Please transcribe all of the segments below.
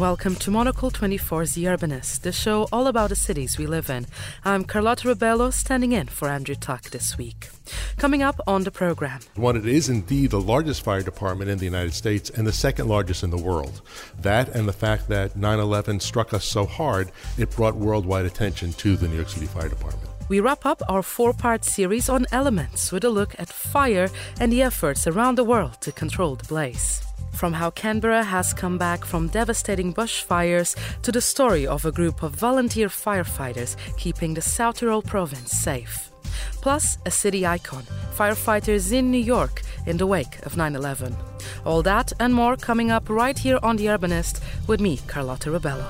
welcome to Monocle 24's The Urbanist, the show all about the cities we live in. I'm Carlotta Rebello, standing in for Andrew Tuck this week. Coming up on the program. One, it is indeed the largest fire department in the United States and the second largest in the world. That and the fact that 9/11 struck us so hard, it brought worldwide attention to the New York City Fire Department. We wrap up our 4-part series on elements with a look at fire and the efforts around the world to control the blaze. From how Canberra has come back from devastating bushfires to the story of a group of volunteer firefighters keeping the South Tyrol province safe. Plus, a city icon, firefighters in New York in the wake of 9/11. All that and more coming up right here on The Urbanist with me, Carlotta Rebello.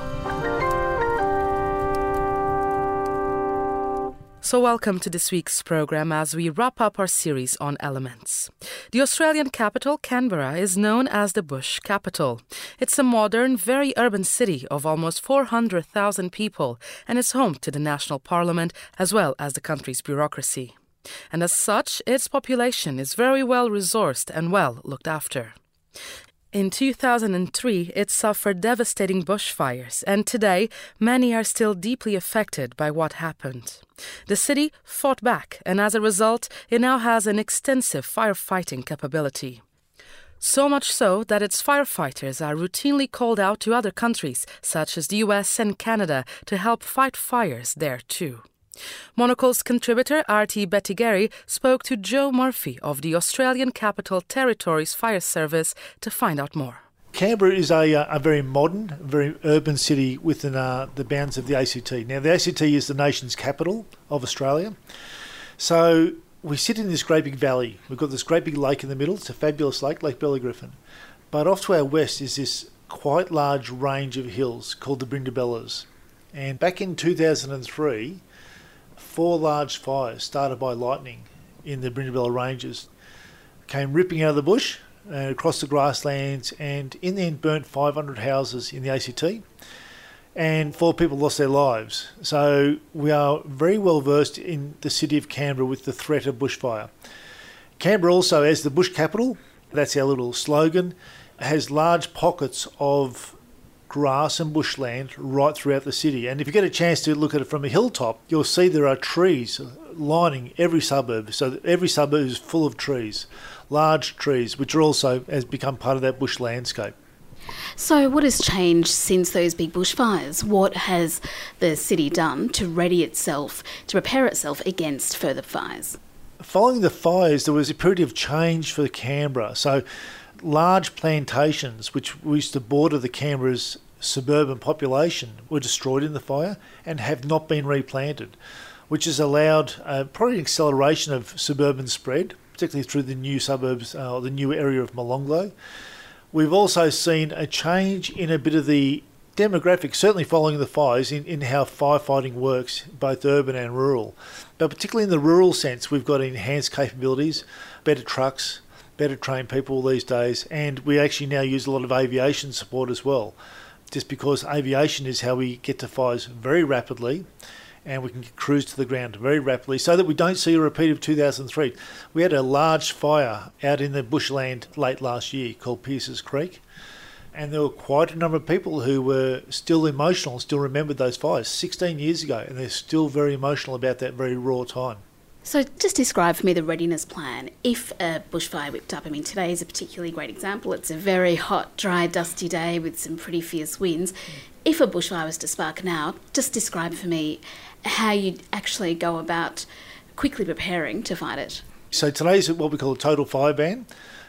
So welcome to this week's programme as we wrap up our series on elements. The Australian capital, Canberra, is known as the Bush Capital. It's a modern, very urban city of almost 400,000 people and is home to the National Parliament as well as the country's bureaucracy. And as such, its population is very well resourced and well looked after. In 2003, it suffered devastating bushfires, and today, many are still deeply affected by what happened. The city fought back, and as a result, it now has an extensive firefighting capability. So much so that its firefighters are routinely called out to other countries, such as the US and Canada, to help fight fires there too. Monocle's contributor RT Bettigary spoke to Joe Murphy of the Australian Capital Territory's Fire Service to find out more. Canberra is a very modern, very urban city within the bounds of the ACT. Now, the ACT is the nation's capital of Australia. So we sit in this great big valley. We've got this great big lake in the middle. It's a fabulous lake, Lake Belly-Griffin. But off to our west is this quite large range of hills called the Brindabellas. And back in 2003... 4 large fires started by lightning in the Brindabella Ranges came ripping out of the bush across the grasslands and in the end burnt 500 houses in the ACT and 4 people lost their lives. So we are very well versed in the city of Canberra with the threat of bushfire. Canberra also, as the bush capital, that's our little slogan, has large pockets of grass and bushland right throughout the city. And if you get a chance to look at it from a hilltop, you'll see there are trees lining every suburb. So every suburb is full of trees, large trees, which are also has become part of that bush landscape. So what has changed since those big bushfires? What has the city done to ready itself, to prepare itself against further fires? Following the fires, there was a period of change for Canberra. So large plantations, which used to border the Canberra's suburban population, were destroyed in the fire and have not been replanted, which has allowed probably an acceleration of suburban spread, particularly through the new suburbs, the new area of Molonglo. We've also seen a change in a bit of the demographics, certainly following the fires, in how firefighting works, both urban and rural. But particularly in the rural sense, we've got enhanced capabilities, better trucks, better trained people these days, and we actually now use a lot of aviation support as well, just because aviation is how we get to fires very rapidly and we can cruise to the ground very rapidly so that we don't see a repeat of 2003. We had a large fire out in the bushland late last year called Pierces Creek, and there were quite a number of people who were still emotional, still remembered those fires 16 years ago, and they're still very emotional about that very raw time. So just describe for me the readiness plan if a bushfire whipped up. I mean, today is a particularly great example. It's a very hot, dry, dusty day with some pretty fierce winds. If a bushfire was to spark now, just describe for me how you'd actually go about quickly preparing to fight it. So today's what we call a total fire ban.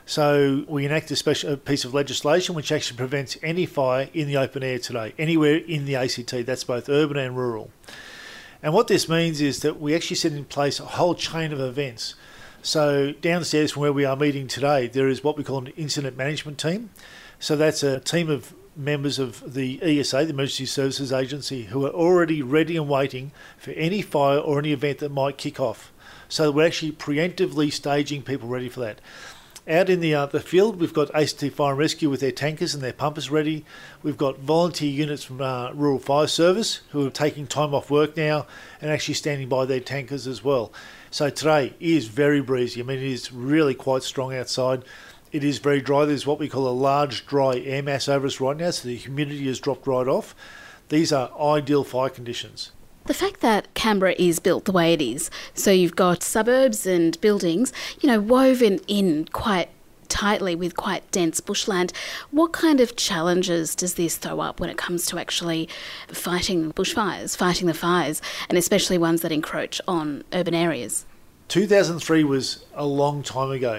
So we enact a piece of legislation which actually prevents any fire in the open air today, anywhere in the ACT. That's both urban and rural. And what this means is that we actually set in place a whole chain of events. So downstairs from where we are meeting today, there is what we call an incident management team. So that's a team of members of the ESA, the Emergency Services Agency, who are already ready and waiting for any fire or any event that might kick off. So we're actually preemptively staging people ready for that. Out in the field, we've got ACT Fire and Rescue with their tankers and their pumpers ready. We've got volunteer units from Rural Fire Service who are taking time off work now and actually standing by their tankers as well. So today is very breezy. I mean, it is really quite strong outside. It is very dry. There's what we call a large dry air mass over us right now, so the humidity has dropped right off. These are ideal fire conditions. The fact that Canberra is built the way it is, so you've got suburbs and buildings, woven in quite tightly with quite dense bushland. What kind of challenges does this throw up when it comes to actually fighting bushfires, fighting the fires, and especially ones that encroach on urban areas? 2003 was a long time ago.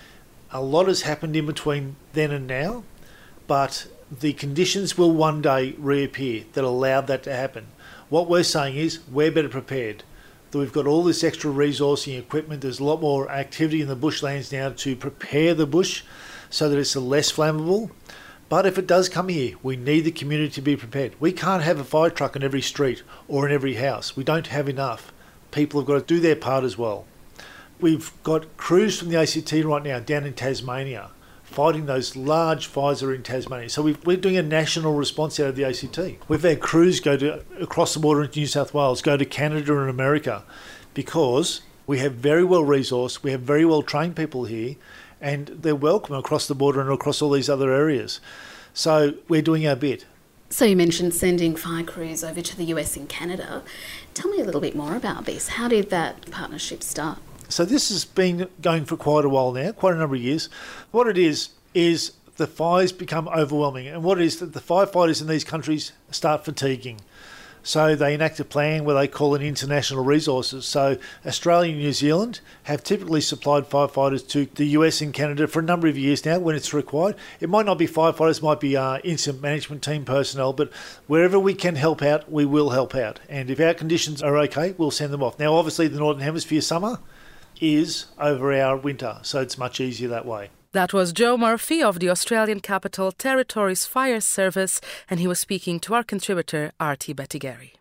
A lot has happened in between then and now, but the conditions will one day reappear that allow that to happen. What we're saying is we're better prepared. That we've got all this extra resourcing equipment. There's a lot more activity in the bushlands now to prepare the bush so that it's less flammable. But if it does come here, we need the community to be prepared. We can't have a fire truck in every street or in every house. We don't have enough. People have got to do their part as well. We've got crews from the ACT right now down in Tasmania fighting those large fires that are in Tasmania. So we're doing a national response out of the ACT. We've had crews go across the border into New South Wales, go to Canada and America, because we have very well resourced, we have very well trained people here, and they're welcome across the border and across all these other areas. So we're doing our bit. So you mentioned sending fire crews over to the US and Canada. Tell me a little bit more about this. How did that partnership start? So this has been going for quite a while now, quite a number of years. What it is the fires become overwhelming. And what it is that the firefighters in these countries start fatiguing. So they enact a plan where they call in international resources. So Australia and New Zealand have typically supplied firefighters to the US and Canada for a number of years now when it's required. It might not be firefighters, it might be incident management team personnel, but wherever we can help out, we will help out. And if our conditions are okay, we'll send them off. Now, obviously, the Northern Hemisphere summer is over our winter, so it's much easier that way. That was Joe Murphy of the Australian Capital Territories Fire Service, and he was speaking to our contributor, Artie Bettigary.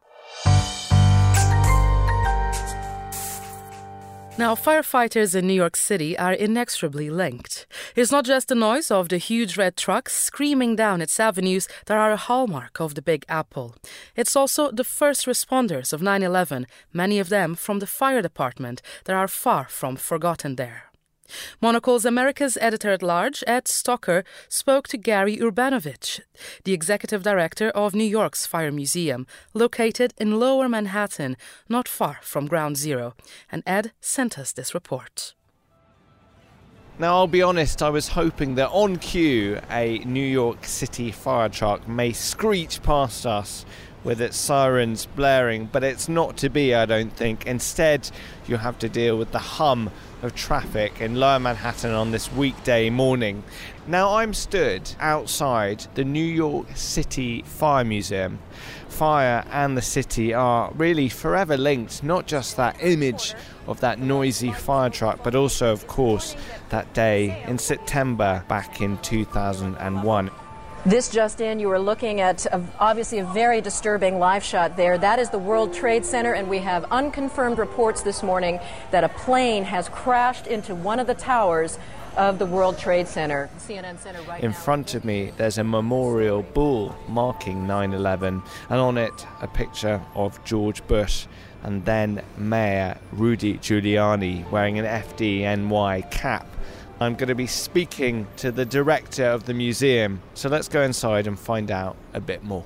Now, firefighters in New York City are inexorably linked. It's not just the noise of the huge red trucks screaming down its avenues that are a hallmark of the Big Apple. It's also the first responders of 9/11, many of them from the fire department, that are far from forgotten there. Monocle's America's editor-at-large, Ed Stocker, spoke to Gary Urbanovich, the executive director of New York's Fire Museum, located in Lower Manhattan, not far from Ground Zero. And Ed sent us this report. Now, I'll be honest, I was hoping that on cue, a New York City fire truck may screech past us with its sirens blaring, but it's not to be, I don't think. Instead, you have to deal with the hum of traffic in Lower Manhattan on this weekday morning. Now, I'm stood outside the New York City Fire Museum. Fire and the city are really forever linked, not just that image of that noisy fire truck, but also, of course, that day in September back in 2001. This just in, you are looking at obviously a very disturbing live shot there. That is the World Trade Center, and we have unconfirmed reports this morning that a plane has crashed into one of the towers of the World Trade Center. CNN Center right in now. front of me, there's a memorial bull marking 9/11, and on it, a picture of George Bush and then Mayor Rudy Giuliani wearing an FDNY cap. I'm going to be speaking to the director of the museum, so let's go inside and find out a bit more.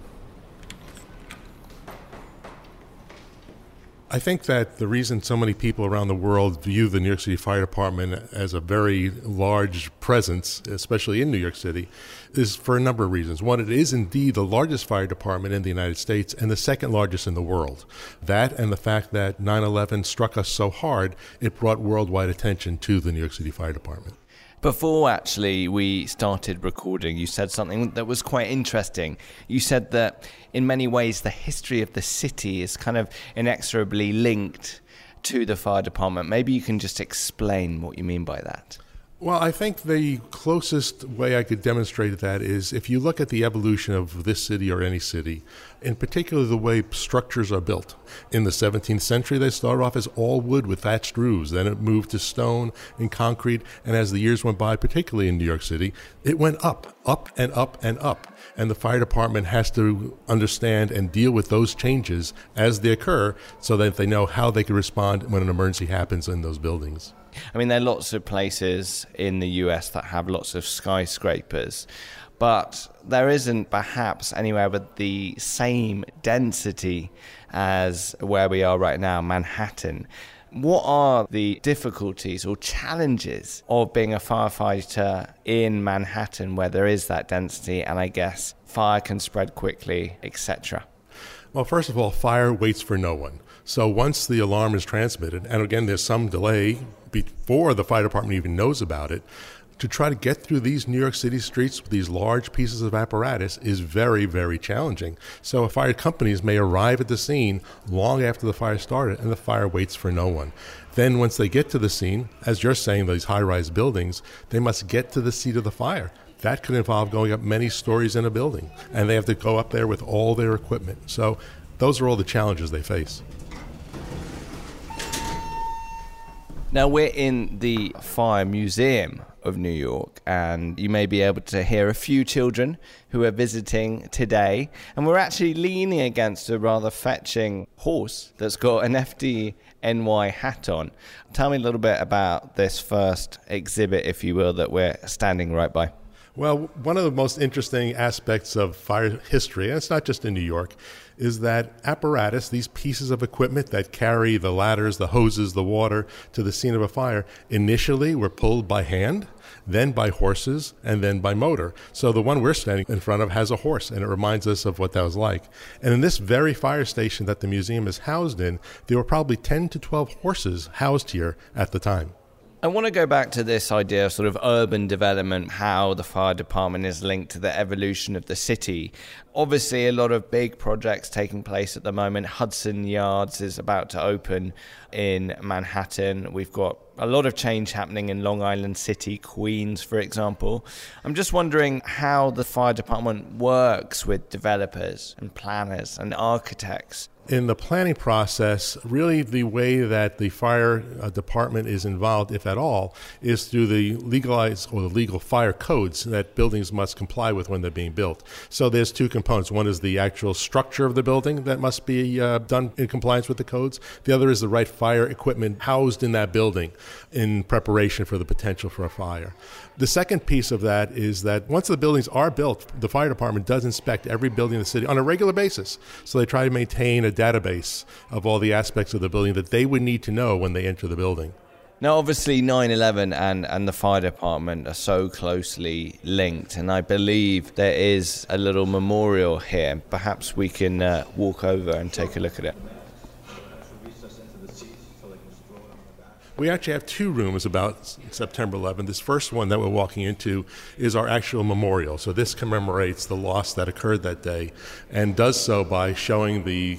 I think that the reason so many people around the world view the New York City Fire Department as a very large presence, especially in New York City, is for a number of reasons. One, it is indeed the largest fire department in the United States and the second largest in the world. That and the fact that 9/11 struck us so hard, it brought worldwide attention to the New York City Fire Department. Before actually we started recording, you said something that was quite interesting. You said that in many ways the history of the city is kind of inexorably linked to the fire department. Maybe you can just explain what you mean by that. Well, I think the closest way I could demonstrate that is if you look at the evolution of this city or any city, in particular the way structures are built. In the 17th century, they started off as all wood with thatched roofs. Then it moved to stone and concrete. And as the years went by, particularly in New York City, it went up and up and up. And the fire department has to understand and deal with those changes as they occur so that they know how they can respond when an emergency happens in those buildings. I mean, there are lots of places in the US that have lots of skyscrapers, but there isn't perhaps anywhere with the same density as where we are right now, Manhattan. What are the difficulties or challenges of being a firefighter in Manhattan where there is that density and I guess fire can spread quickly, etc.? Well, first of all, fire waits for no one. So once the alarm is transmitted, and again, there's some delay before the fire department even knows about it, to try to get through these New York City streets with these large pieces of apparatus is very, very challenging. So fire companies may arrive at the scene long after the fire started, and the fire waits for no one. Then once they get to the scene, as you're saying, these high-rise buildings, they must get to the seat of the fire. That could involve going up many stories in a building, and they have to go up there with all their equipment. So those are all the challenges they face. Now, we're in the Fire Museum of New York, and you may be able to hear a few children who are visiting today. And we're actually leaning against a rather fetching horse that's got an FDNY hat on. Tell me a little bit about this first exhibit, if you will, that we're standing right by. Well, one of the most interesting aspects of fire history, and it's not just in New York, is that apparatus, these pieces of equipment that carry the ladders, the hoses, the water to the scene of a fire, initially were pulled by hand, then by horses, and then by motor. So the one we're standing in front of has a horse, and it reminds us of what that was like. And in this very fire station that the museum is housed in, there were probably 10 to 12 horses housed here at the time. I want to go back to this idea of sort of urban development, how the fire department is linked to the evolution of the city. Obviously, a lot of big projects taking place at the moment. Hudson Yards is about to open in Manhattan. We've got a lot of change happening in Long Island City, Queens, for example. I'm just wondering how the fire department works with developers and planners and architects. In the planning process, really the way that the fire department is involved, if at all, is through the legalized or the legal fire codes that buildings must comply with when they're being built. So there's two components. One is the actual structure of the building that must be done in compliance with the codes. The other is the right fire equipment housed in that building in preparation for the potential for a fire. The second piece of that is that once the buildings are built, the fire department does inspect every building in the city on a regular basis. So they try to maintain a database of all the aspects of the building that they would need to know when they enter the building. Now, obviously, 9/11 and the fire department are so closely linked, and I believe there is a little memorial here. Perhaps we can walk over and take a look at it. We actually have two rooms about September 11th. This first one that we're walking into is our actual memorial. So this commemorates the loss that occurred that day and does so by showing the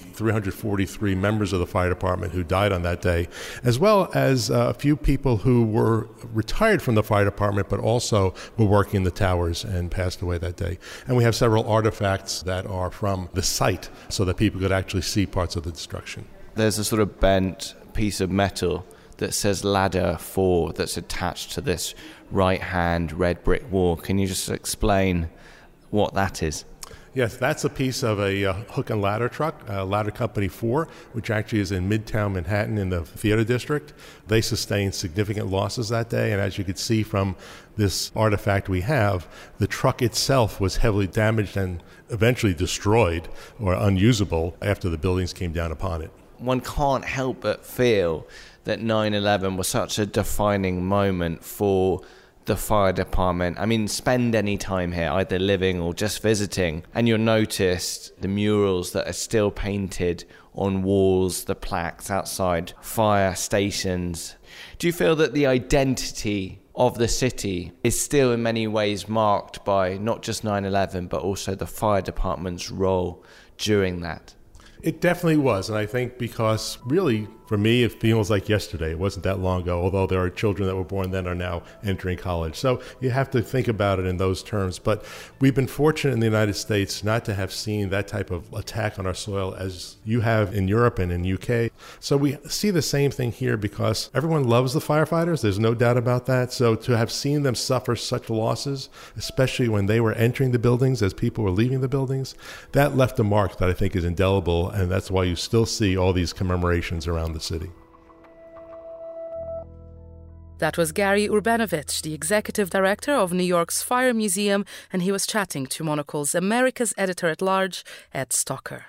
343 members of the fire department who died on that day, as well as a few people who were retired from the fire department but also were working in the towers and passed away that day. And we have several artifacts that are from the site so that people could actually see parts of the destruction. There's a sort of bent piece of metal that says Ladder 4 that's attached to this right-hand red brick wall. Can you just explain what that is? Yes, that's a piece of a hook and ladder truck, Ladder Company 4, which actually is in Midtown Manhattan in the theater district. They sustained significant losses that day, and as you can see from this artifact we have, the truck itself was heavily damaged and eventually destroyed or unusable after the buildings came down upon it. One can't help but feel that 9/11 was such a defining moment for the fire department. I mean, spend any time here, either living or just visiting, and you'll notice the murals that are still painted on walls, the plaques outside fire stations. Do you feel that the identity of the city is still in many ways marked by not just 9/11, but also the fire department's role during that? It definitely was, and I think because really, for me, it feels like yesterday. It wasn't that long ago, although there are children that were born then are now entering college. So you have to think about it in those terms. But we've been fortunate in the United States not to have seen that type of attack on our soil as you have in Europe and in UK. So we see the same thing here because everyone loves the firefighters. There's no doubt about that. So to have seen them suffer such losses, especially when they were entering the buildings as people were leaving the buildings, that left a mark that I think is indelible. And that's why you still see all these commemorations around the city. That was Gary Urbanovich, the executive director of New York's Fire Museum, and he was chatting to Monocle's America's editor-at-large, Ed Stocker.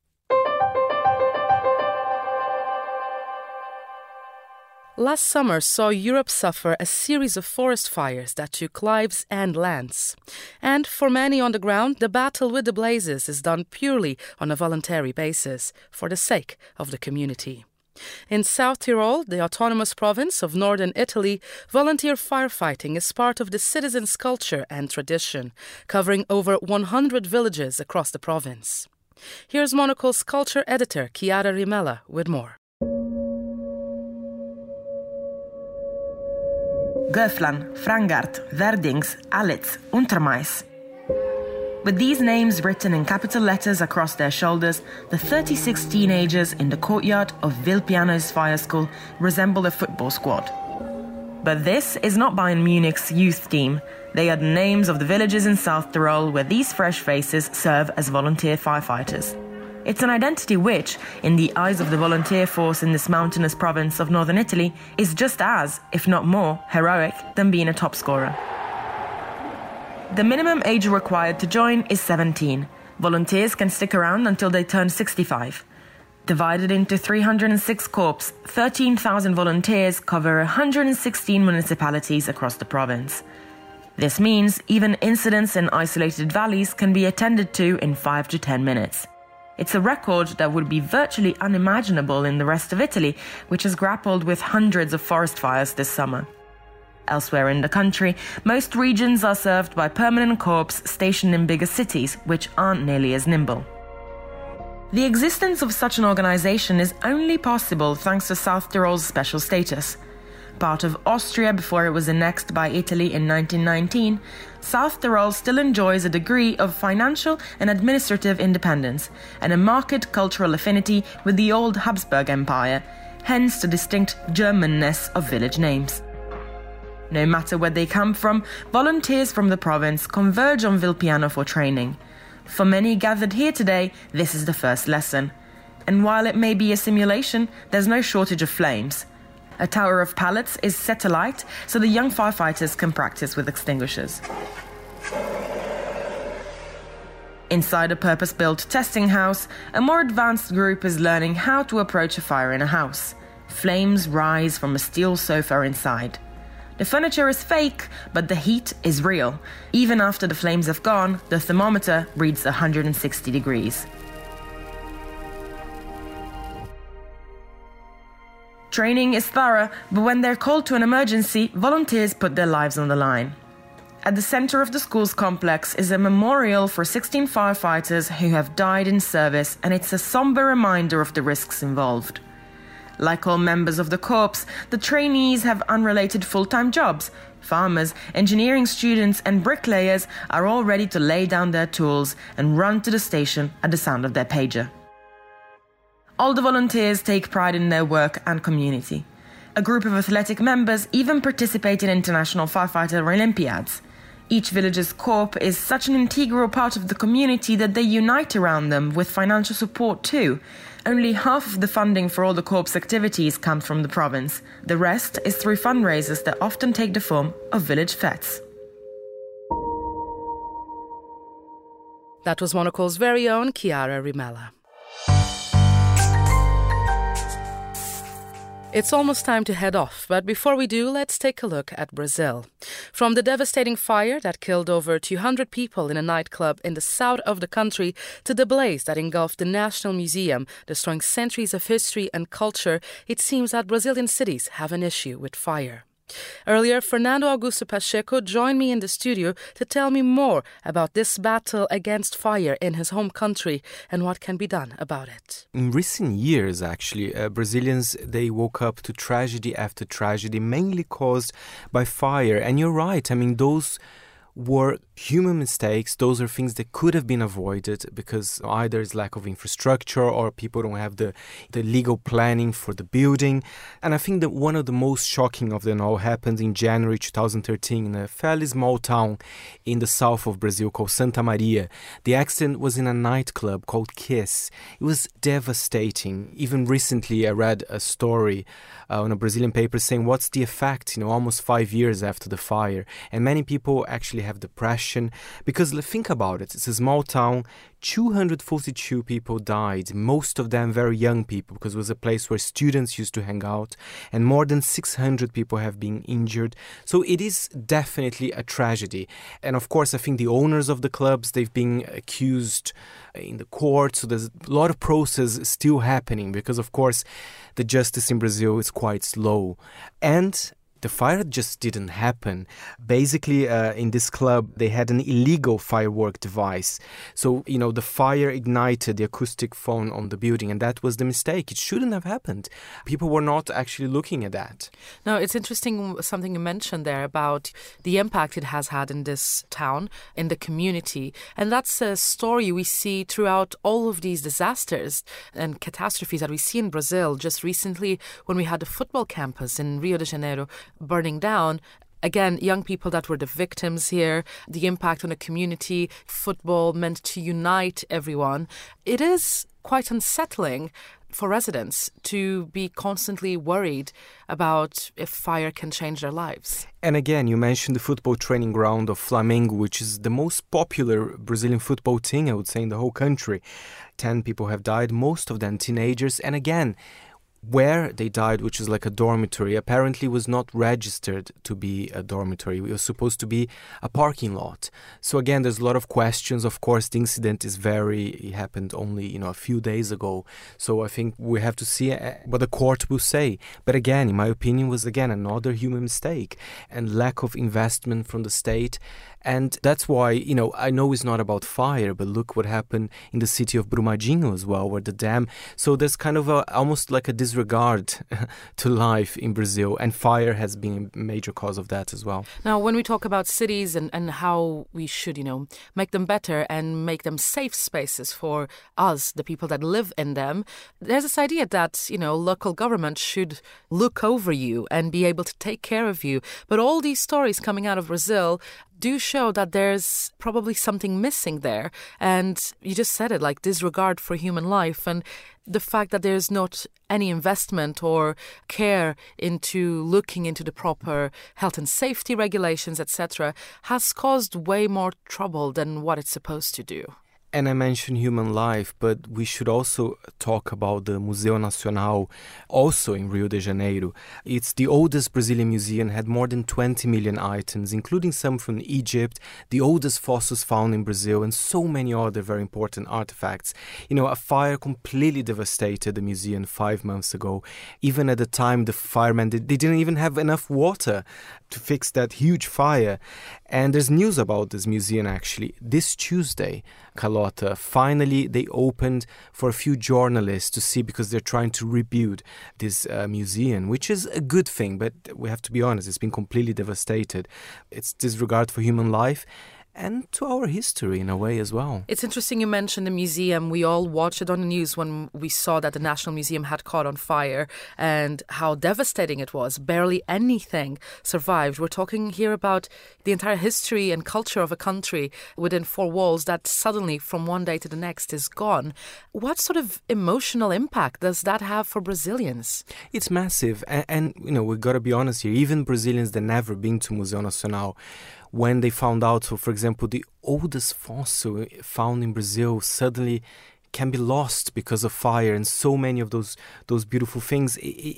Last summer saw Europe suffer a series of forest fires that took lives and lands. And for many on the ground, the battle with the blazes is done purely on a voluntary basis, for the sake of the community. In South Tyrol, the autonomous province of northern Italy, volunteer firefighting is part of the citizens' culture and tradition, covering over 100 villages across the province. Here's Monocle's culture editor, Chiara Rimella, with more. Göflan, Frangart, Verdings, Alitz, Untermais. With these names written in capital letters across their shoulders, the 36 teenagers in the courtyard of Vilpiano's fire school resemble a football squad. But this is not Bayern Munich's youth team. They are the names of the villages in South Tyrol where these fresh faces serve as volunteer firefighters. It's an identity which, in the eyes of the volunteer force in this mountainous province of northern Italy, is just as, if not more, heroic than being a top scorer. The minimum age required to join is 17. Volunteers can stick around until they turn 65. Divided into 306 corps, 13,000 volunteers cover 116 municipalities across the province. This means even incidents in isolated valleys can be attended to in 5 to 10 minutes. It's a record that would be virtually unimaginable in the rest of Italy, which has grappled with hundreds of forest fires this summer. Elsewhere in the country, most regions are served by permanent corps stationed in bigger cities, which aren't nearly as nimble. The existence of such an organization is only possible thanks to South Tyrol's special status. Part of Austria before it was annexed by Italy in 1919, South Tyrol still enjoys a degree of financial and administrative independence and a marked cultural affinity with the old Habsburg Empire, hence the distinct Germanness of village names. No matter where they come from, volunteers from the province converge on Vilpiano for training. For many gathered here today, this is the first lesson. And while it may be a simulation, there's no shortage of flames. A tower of pallets is set alight so the young firefighters can practice with extinguishers. Inside a purpose-built testing house, a more advanced group is learning how to approach a fire in a house. Flames rise from a steel sofa inside. The furniture is fake, but the heat is real. Even after the flames have gone, the thermometer reads 160 degrees. Training is thorough, but when they're called to an emergency, volunteers put their lives on the line. At the center of the school's complex is a memorial for 16 firefighters who have died in service, and it's a somber reminder of the risks involved. Like all members of the corps, the trainees have unrelated full-time jobs. Farmers, engineering students and bricklayers are all ready to lay down their tools and run to the station at the sound of their pager. All the volunteers take pride in their work and community. A group of athletic members even participate in international firefighter Olympiads. Each village's corps is such an integral part of the community that they unite around them with financial support too. Only half of the funding for all the corps' activities comes from the province. The rest is through fundraisers that often take the form of village fetes. That was Monocle's very own Chiara Rimella. It's almost time to head off, but before we do, let's take a look at Brazil. From the devastating fire that killed over 200 people in a nightclub in the south of the country to the blaze that engulfed the National Museum, destroying centuries of history and culture, it seems that Brazilian cities have an issue with fire. Earlier, Fernando Augusto Pacheco joined me in the studio to tell me more about this battle against fire in his home country and what can be done about it. In recent years, actually, Brazilians, they woke up to tragedy after tragedy, mainly caused by fire. And you're right, I mean, those were human mistakes. Those are things that could have been avoided because either it's lack of infrastructure or people don't have the legal planning for the building. And I think that one of the most shocking of them all happened in January 2013 in a fairly small town in the south of Brazil called Santa Maria. The accident was in a nightclub called Kiss. It was devastating. Even recently I read a story on a Brazilian paper saying what's the effect, almost 5 years after the fire. And many people actually have depression because think about it. It's a small town. 242 people died, most of them very young people, because it was a place where students used to hang out, and more than 600 people have been injured. So it is definitely a tragedy. And of course, I think the owners of the clubs, they've been accused in the court, so there's a lot of process still happening because, of course, the justice in Brazil is quite slow. And the fire just didn't happen. Basically, in this club, they had an illegal firework device. So, the fire ignited the acoustic phone on the building, and that was the mistake. It shouldn't have happened. People were not actually looking at that. Now, it's interesting something you mentioned there about the impact it has had in this town, in the community. And that's a story we see throughout all of these disasters and catastrophes that we see in Brazil. Just recently, when we had the football campus in Rio de Janeiro burning down, again, young people that were the victims here, the impact on the community, football meant to unite everyone. It is quite unsettling for residents to be constantly worried about if fire can change their lives. And again, you mentioned the football training ground of Flamengo, which is the most popular Brazilian football team, I would say, in the whole country. 10 people have died, most of them teenagers. And again, where they died, which is like a dormitory, apparently was not registered to be a dormitory. It was supposed to be a parking lot. So again, there's a lot of questions. Of course, the incident it happened only, a few days ago. So I think we have to see what the court will say. But again, in my opinion, was again another human mistake and lack of investment from the state. And that's why, I know it's not about fire, but look what happened in the city of Brumadinho as well, where the dam. So there's kind of almost like a disregard to life in Brazil, and fire has been a major cause of that as well. Now, when we talk about cities and how we should, make them better and make them safe spaces for us, the people that live in them, there's this idea that, local government should look over you and be able to take care of you. But all these stories coming out of Brazil do show that there's probably something missing there. And you just said it, like disregard for human life, and the fact that there's not any investment or care into looking into the proper health and safety regulations, etc., has caused way more trouble than what it's supposed to do. And I mentioned human life, but we should also talk about the Museu Nacional, also in Rio de Janeiro. It's the oldest Brazilian museum, had more than 20 million items, including some from Egypt, the oldest fossils found in Brazil, and so many other very important artifacts. A fire completely devastated the museum 5 months ago. Even at the time, the firemen, they didn't even have enough water to fix that huge fire. And there's news about this museum actually. This Tuesday, Carlota, finally they opened for a few journalists to see, because they're trying to rebuild this museum, which is a good thing, but we have to be honest, it's been completely devastated. It's disregard for human life and to our history in a way as well. It's interesting you mentioned the museum. We all watched it on the news when we saw that the National Museum had caught on fire and how devastating it was. Barely anything survived. We're talking here about the entire history and culture of a country within four walls that suddenly from one day to the next is gone. What sort of emotional impact does that have for Brazilians? It's massive. And we've got to be honest here, even Brazilians that never been to Museu Nacional, when they found out, so for example, the oldest fossil found in Brazil suddenly can be lost because of fire, and so many of those beautiful things,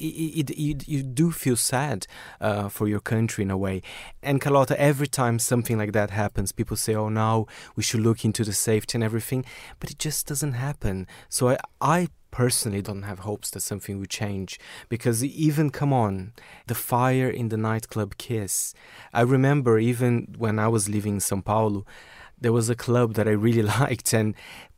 you do feel sad for your country in a way. And Carlota, every time something like that happens, people say, oh, now we should look into the safety and everything, but it just doesn't happen. So I personally don't have hopes that something will change, because even, come on, the fire in the nightclub Kiss. I remember even when I was living in São Paulo, there was a club that I really liked, and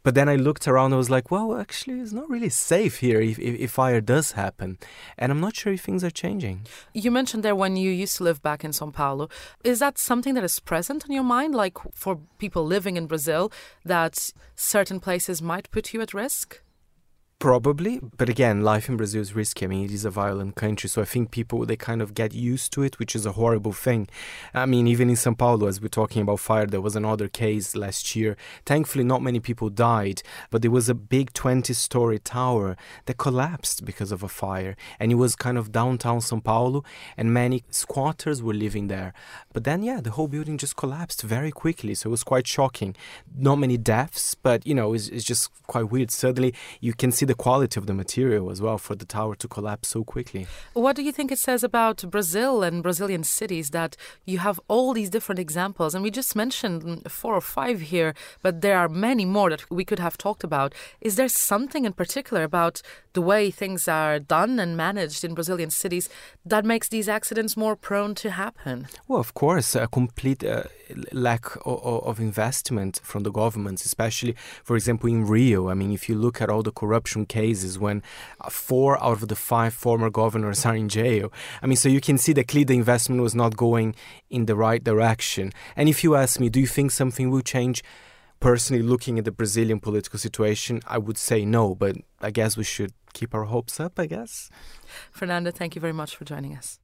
But then I looked around and I was like, well, actually, it's not really safe here if fire does happen. And I'm not sure if things are changing. You mentioned there when you used to live back in São Paulo. Is that something that is present in your mind, like for people living in Brazil, that certain places might put you at risk? Probably, but again, life in Brazil is risky. I mean, it is a violent country, so I think people, they kind of get used to it, which is a horrible thing. I mean, even in São Paulo, as we're talking about fire, there was another case last year. Thankfully, not many people died, but there was a big 20-story tower that collapsed because of a fire, and it was kind of downtown São Paulo, and many squatters were living there. But then, the whole building just collapsed very quickly, so it was quite shocking. Not many deaths, but, it's just quite weird. Suddenly, you can see the quality of the material as well for the tower to collapse so quickly. What do you think it says about Brazil and Brazilian cities that you have all these different examples? And we just mentioned 4 or 5 here, but there are many more that we could have talked about. Is there something in particular about the way things are done and managed in Brazilian cities that makes these accidents more prone to happen? Well, of course, a complete lack of investment from the governments, especially, for example, in Rio. I mean, if you look at all the corruption cases when 4 out of the 5 former governors are in jail, I mean, so you can see that clearly the investment was not going in the right direction. And if you ask me, do you think something will change? Personally, looking at the Brazilian political situation, I would say no, but I guess we should keep our hopes up, I guess. Fernanda, thank you very much for joining us.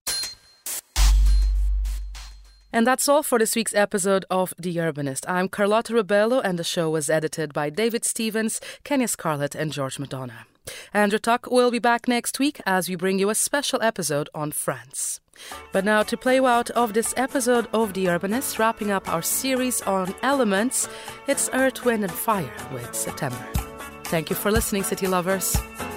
And that's all for this week's episode of The Urbanist. I'm Carlotta Rebello, and the show was edited by David Stevens, Kenya Scarlett, and George Madonna. Andrew Tuck will be back next week as we bring you a special episode on France. But now, to play you out of this episode of The Urbanist, wrapping up our series on elements, it's Earth, Wind and Fire with September. Thank you for listening, city lovers.